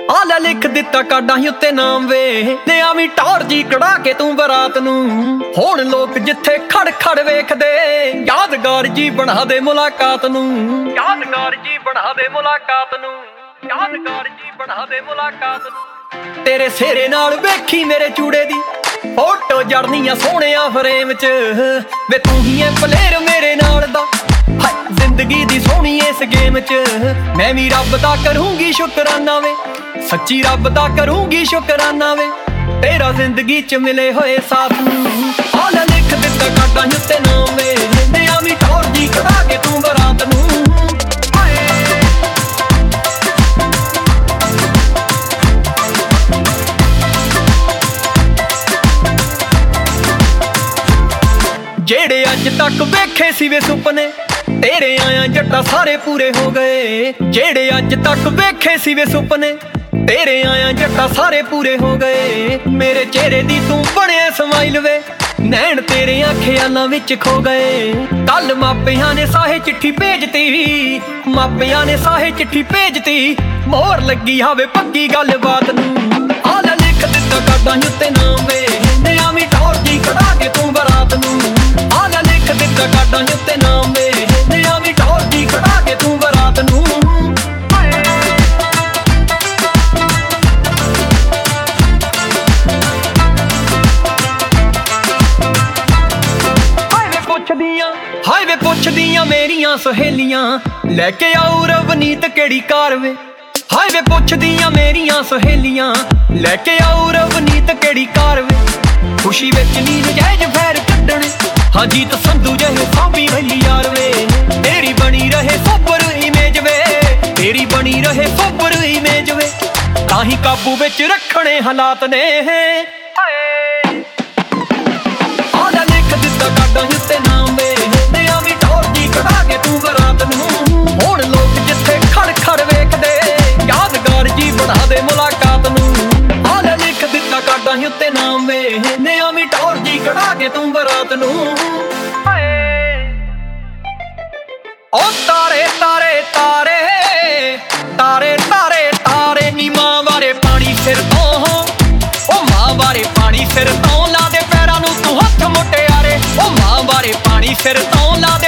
ਆ ਲੈ ਲਿਖ ਦਿੱਤਾ ਕਾਡਾਂ ਹੀ ਉੱਤੇ ਨਾਮ ਵੇ, ਤੇ ਆਵੀਂ ਟੌਰ ਜੀ ਕਢਾ ਕੇ ਤੂੰ ਬਰਾਤ ਨੂੰ। ਹੁਣ ਲੋਕ ਜਿੱਥੇ ਖੜ ਖੜ ਵੇਖਦੇ, ਯਾਦਗਾਰ ਜੀ ਬਣਾ ਦੇ ਮੁਲਾਕਾਤ ਨੂੰ। ਯਾਦਗਾਰ ਜੀ ਬਣਾ ਦੇ ਮੁਲਾਕਾਤ ਨੂੰ। ਯਾਦਗਾਰ ਜੀ ਬਣਾ ਦੇ ਮੁਲਾਕਾਤ ਨੂੰ। ਤੇਰੇ ਸਿਹਰੇ ਨਾਲ ਵੇਖੀ ਮੇਰੇ ਚੂੜੇ ਦੀ ਫੋਟੋ ਜੜਨੀਆਂ ਸੋਹਣਿਆ ਫਰੇਮ ਚ ਵੇ, ਤੂੰ ਹੀ ਐ ਪਲੇਅਰ ਮੇਰੇ ਨਾਲ ਦਾ ਜ਼ਿੰਦਗੀ ਦੀ ਸੋਹਣੀ ਇਸ ਗੇਮ ਚ। ਮੈਂ ਵੀ ਰੱਬ ਦਾ ਕਰੂੰਗੀ ਸ਼ੁਕਰਾਨਾ ਵੇ, ਸੱਚੀ ਰੱਬ ਦਾ ਕਰੂੰਗੀ ਸ਼ੁਕਰਾਨਾ ਵੇ, ਤੇਰਾ ਜ਼ਿੰਦਗੀ ਚ ਮਿਲੇ ਹੋਏ ਸਾਥ ਨੂੰ। ਆ ਲੈ ਲਿਖ ਦਿੱਤਾ ਕਾਡਾਂ ਉੱਤੇ ਨਾਮ ਵੇ, ਤੇ ਆਵੀਂ ਟੌਰ ਜੀ ਕਢਾ ਕੇ ਤੂੰ ਬਰਾਤ ਨੂੰ। ਜਿਹੜੇ ਅੱਜ ਤੱਕ ਵੇਖੇ ਸੀ ਵੇ ਸੁਪਨੇ, ਤੇਰੇ ਆਇਆ ਜੱਟਾ ਸਾਰੇ ਪੂਰੇ ਹੋ ਗਏ। ਜਿਹੜੇ ਅੱਜ ਤੱਕ ਵੇਖੇ ਸੀ ਵੇ ਸੁਪਨੇ, ਤੇਰੇ ਆਇਆ ਜੱਟਾ ਸਾਰੇ ਪੂਰੇ ਹੋ ਗਏ। ਮੇਰੇ ਚਿਹਰੇ ਦੀ ਤੂੰ ਬਣਿਆ ਸਮਾਈਲ ਵੇ, ਨੈਣ ਤੇਰੇ ਖਿਆਲਾਂ ਵਿੱਚ ਖੋ ਗਏ। ਕੱਲ ਮਾਪਿਆਂ ਨੇ ਸਾਹੇ ਚਿੱਠੀ ਭੇਜਤੀ, ਮਾਪਿਆਂ ਨੇ ਸਾਹੇ ਚਿੱਠੀ ਭੇਜਤੀ, ਮੋਹਰ ਲੱਗੀ ਹਾਵੇ ਪੱਕੀ ਗੱਲਬਾਤ ਨੂੰ। ਆ ਲੈ ਲਿਖ ਦਿੱਤਾ ਕਾਡਾਂ ਉੱਤੇ ਨਾਮ ਵੇ, ਤੇ ਆਵੀਂ ਟੌਰ ਜੀ ਕਢਾ ਕੇ ਤੂੰ ਬਰਾਤ ਨੂੰ। ਆ ਲੈ ਲਿਖ ਦਿੱਤਾ ਕਾਡਾਂ ਉੱਤੇ ਨਾਮ ਵੇ, ਤੇ ਆਵੀਂ ਟੌਰ ਜੀ ਕਢਾ ਕੇ ਤੂੰ ਬਰਾਤ ਨੂੰ। ਹਾਏ ਵੇ ਪੁੱਛਦੀਆਂ ਮੇਰੀਆਂ ਸਹੇਲੀਆਂ, ਲੈ ਕੇ ਆਊ ਰਵਨੀਤ ਕਿਹੜੀ ਕਾਰ ਵੇ। ਹਾਏ ਵੇ ਪੁੱਛਦੀਆਂ ਮੇਰੀਆਂ ਸਹੇਲੀਆਂ, ਲੈ ਕੇ ਆਊ ਰਵਨੀਤ ਕਿਹੜੀ ਕਾਰ ਵੇ। ਖੁਸ਼ੀ ਵਿੱਚ ਨੀ ਨਜਾਇਜ਼ ਫੈਰ ਕੱਢਣੇ, ਹਾਂ ਜੀਤ ਸੰਧੂ ਜਿਹੇ ਸਾਂਭੀ ਵਈ ਯਾਰ ਵੇ। ਤੇਰੀ ਬਣੀ ਰਹੇ ਸੋਬਰ ਇਮੇਜ ਵੇ, ਤੇਰੀ ਬਣੀ ਰਹੇ ਸੋਬਰ ਇਮੇਜ ਵੇ, ਤਾਂ ਹੀ ਕਾਬੂ ਵਿੱਚ ਰੱਖਣੇ ਹਾਲਾਤ ਨੇ। ਆ ਲੈ ਲਿਖ ਦਿੱਤਾ ਕਾਡਾਂ ਉੱਤੇ ਨਾਮ ਵੇ, ਤੇ ਆਵੀਂ ਟੌਰ ਜੀ ਕਢਾ ਕੇ ਤੂੰ ਬਰਾਤ ਨੂੰ। ਹੁਣ ਲੋਕ ਜਿੱਥੇ ਖੜ ਖੜ ਵੇਖਦੇ, ਯਾਦਗਾਰ ਜੀ ਬਣਾ ਦੇ ਮੁਲਾਕਾਤ ਨੂੰ। ਆ ਲੈ ਲਿਖ ਦਿੱਤਾ ਕਾਡਾਂ ਉੱਤੇ ਨਾਮ ਵੇ, ਤੇ ਆਵੀਂ ਟੌਰ ਜੀ ਕਢਾ ਕੇ ਤੂੰ ਬਰਾਤ ਨੂੰ। ਓ ਤਾਰੇ ਤਾਰੇ ਤਾਰੇ ਤਾਰੇ ਤਾਰੇ ਤਾਰੇ ਨੀ ਮਾਂ ਬਾਰੇ ਪਾਣੀ ਸਿਰ ਤੋਂ, ਓ ਮਾਂ ਬਾਰੇ ਪਾਣੀ ਸਿਰ ਤੋਂ, ਲਾ ਦੇ ਪੈਰਾਂ ਨੂੰ ਤੂੰ ਹੱਥ ਮੁਟਿਆਰੇ, ਓ ਮਾਂ ਬਾਰੇ ਪਾਣੀ ਸਿਰ ਤੋਂ ਲਾ